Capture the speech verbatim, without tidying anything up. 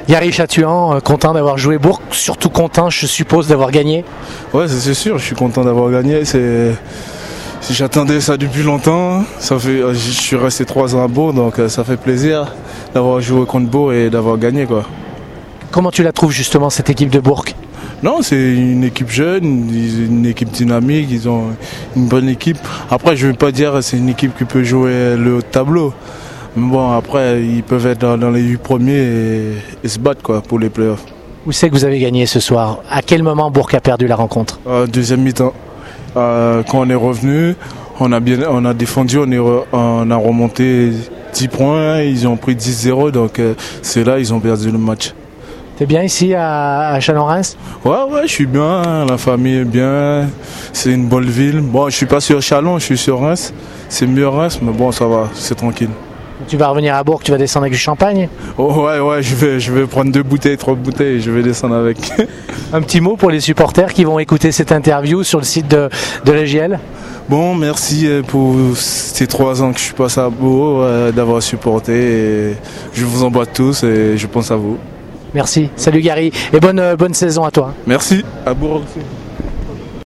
Gary Chatuan, euh, content d'avoir joué Bourg, surtout content, je suppose, d'avoir gagné. Ouais, c'est sûr, je suis content d'avoir gagné. C'est... J'attendais ça depuis longtemps. Ça fait... Je suis resté trois ans à Bourg, donc ça fait plaisir d'avoir joué contre Bourg et d'avoir gagné, quoi. Comment tu la trouves justement, cette équipe de Bourg? Non, c'est une équipe jeune, une équipe dynamique, ils ont une bonne équipe. Après, je ne veux pas dire que c'est une équipe qui peut jouer le haut de tableau. Mais bon, après, ils peuvent être dans, dans les huit premiers et, et se battre, quoi, pour les playoffs. Où c'est que vous avez gagné ce soir? À quel moment Bourg a perdu la rencontre? euh, Deuxième mi-temps. Euh, quand on est revenu, on a, bien, on a défendu, on, est re, on a remonté dix points, ils ont pris dix zéro, donc euh, c'est là ils ont perdu le match. T'es bien ici à, à Chalon-Reims? Ouais, ouais, je suis bien, la famille est bien, c'est une bonne ville. Bon, je suis pas sur Chalon, je suis sur Reims, c'est mieux Reims, mais bon, ça va, c'est tranquille. Tu vas revenir à Bourg, tu vas descendre avec du champagne? Oh, ouais, ouais, je vais, je vais prendre deux bouteilles, trois bouteilles et je vais descendre avec. Un petit mot pour les supporters qui vont écouter cette interview sur le site de, de l'A J L? Bon, merci pour ces trois ans que je suis passé à Bourg, euh, d'avoir supporté. Et je vous embrasse tous et je pense à vous. Merci, salut Gary et bonne, bonne saison à toi. Merci, à Bourg aussi.